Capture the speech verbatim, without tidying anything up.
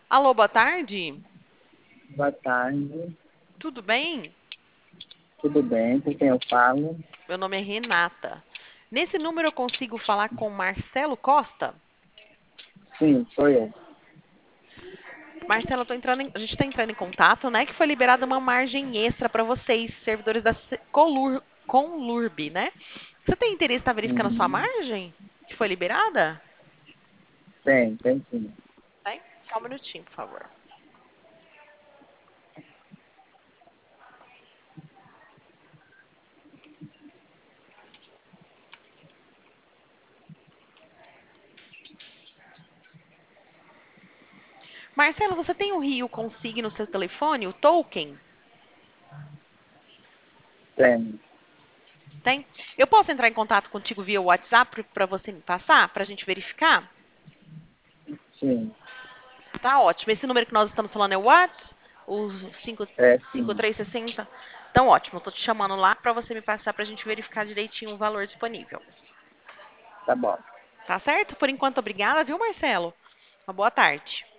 Alô, boa tarde. Boa tarde, Tudo bem? tudo bem? Com quem eu falo? Meu nome é Renata. Nesse número eu consigo falar com Marcelo Costa? Sim, sou eu. Marcelo, eu tô entrando em- a gente está entrando em contato, né? Que foi liberada uma margem extra para vocês, servidores da C- Colur, Conlurb, né? Você tem interesse em estar verificando a sua Uhum. margem? Que foi liberada? Tem, tem sim. Tem? Só um minutinho, por favor. Marcelo, você tem o Rio Consig no seu telefone, o token? Tem, Tem? Eu posso entrar em contato contigo via WhatsApp para você me passar, para a gente verificar? sim. Tá ótimo. Esse número que nós estamos falando é o WhatsApp? O cinco É cinco sim. três seis zero? Então, ótimo. Eu tô te chamando lá para você me passar para a gente verificar direitinho o valor disponível. Tá bom. Tá certo? Por enquanto, obrigada, viu, Marcelo? Uma boa tarde.